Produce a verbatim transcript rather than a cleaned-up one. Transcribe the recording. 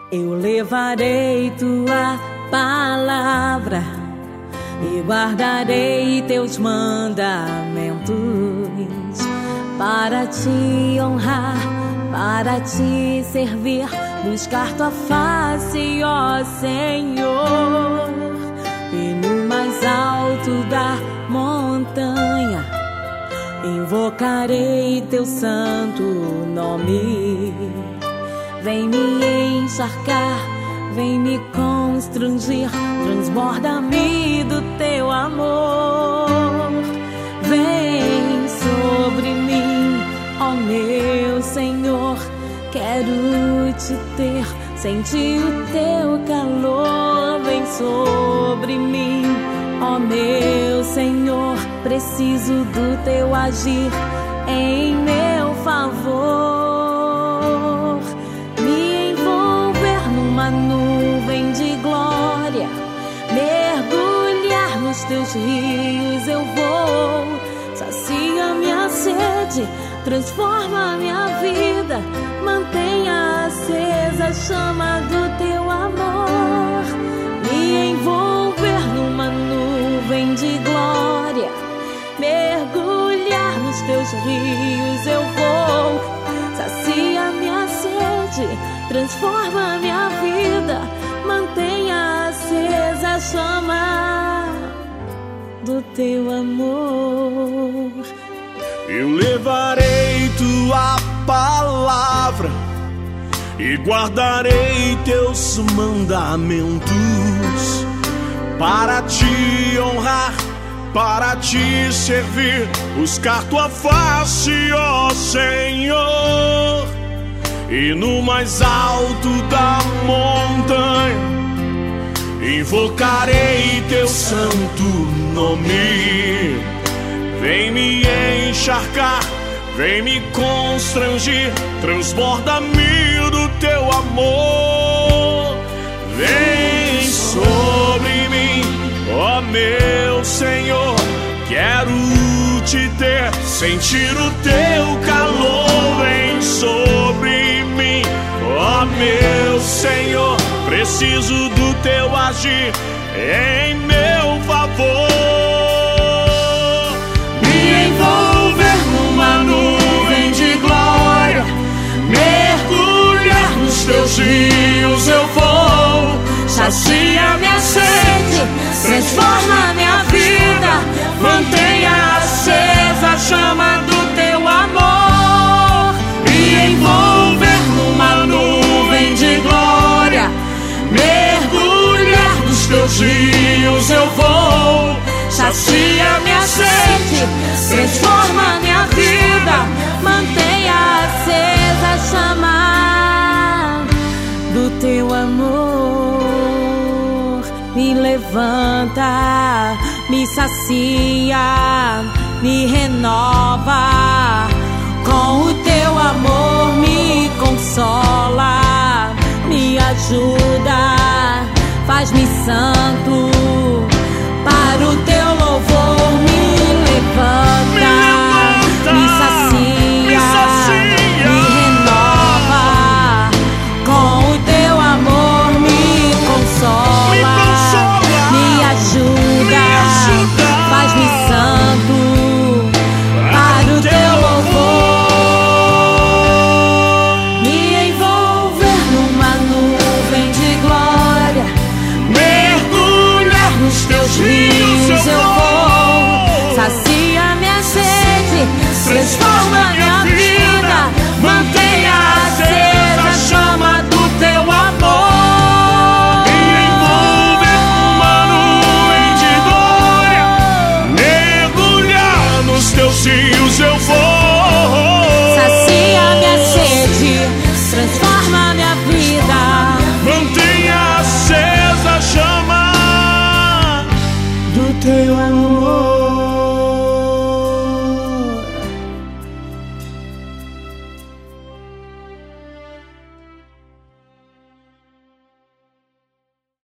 Eu levarei tua palavra e guardarei teus mandamentos para te honrar, para te servir, buscar tua face, ó Senhor. E no mais alto da montanha invocarei teu santo nome. Vem me encharcar, vem me constranger, transborda-me do teu amor. Vem sobre mim, ó meu Senhor, quero te ter, sentir o teu calor. Vem sobre mim, ó meu Senhor, preciso do teu agir em meu favor. Me envolver numa nuvem de glória, mergulhar nos teus rios eu vou. Sacia minha sede, transforma minha vida, mantenha acesa a chama do teu amor. Me envolver numa nuvem de glória, mergulhar nos teus rios eu vou. Sacia minha sede, transforma minha vida, mantenha acesa a chama do teu amor. Eu levarei tua palavra e guardarei teus mandamentos para te honrar, para te servir, buscar tua face, ó Senhor. E no mais alto da montanha invocarei teu santo nome. Vem me encharcar, vem me constranger, transborda-me do teu amor. Vem sobre mim, ó meu Senhor, quero te ter, sentir o teu calor. Vem sobre mim, ó meu Senhor, preciso do teu agir em meu favor. Me envolver numa nuvem de glória, mergulhar nos teus rios eu vou. Sacia minha sede, transforma minha vida, mantenha acesa a chama do teu amor. Me envolver numa nuvem de glória, mergulhar nos teus rios eu vou. Sacia minha sede, transforma minha vida, mantenha acesa a chama do teu amor. Me levanta, me sacia, me renova. Com o teu amor me consola, me ajuda, faz-me santo. Para o teu louvor me levanta, me sacia, me renova. Com o teu amor me consola, me ajuda, faz-me santo. Para o teu louvor me envolver numa nuvem de glória, mergulhar nos teus rios eu vou. Sacia minha sede, transforma